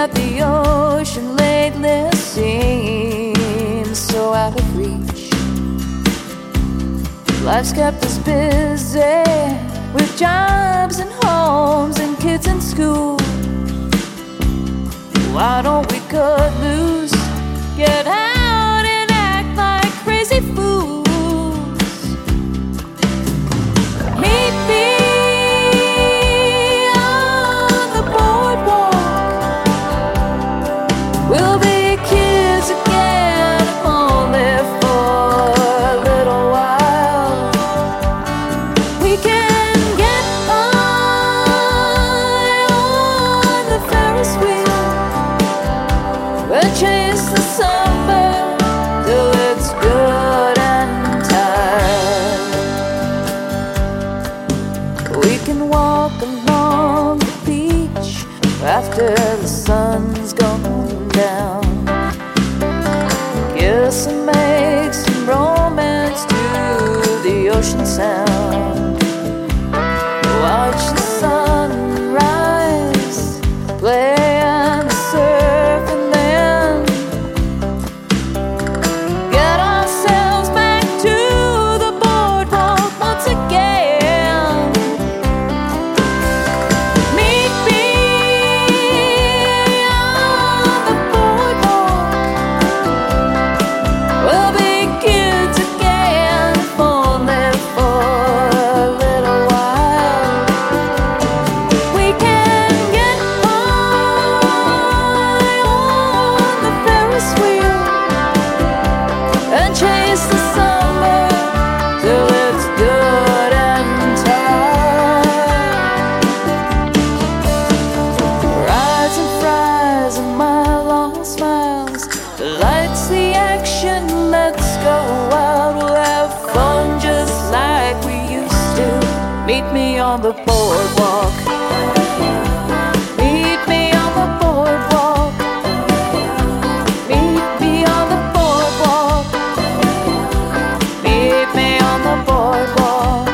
that the ocean lately seems so out of reach. Life's kept us busy with jobs and homes and kids in school. Why don't we cut loose, get out and act like crazy fools? Meet me on the boardwalk. We'll be kids again, if only for a little while. We can get high on the Ferris wheel and chase the summer till it's good and tired. We can walk along the beach after the sun's gone down. Kiss and make some romance to the ocean sound. Watch the sunrise, play on the surf, and then get ourselves back to the boardwalk once again. Meet me on the boardwalk. We'll be kids again, if only for a little while. We can get high on the Ferris wheel and chase the summer till it's good and tired. Rides and fries and mile-long smiles, the lights, the action, let's go wild. We'll have fun just like we used to. Meet me on the boardwalk. Meet me on the boardwalk. Meet me on the boardwalk. Meet me on the boardwalk.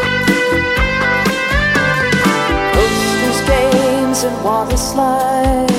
Posters, games, and water slides.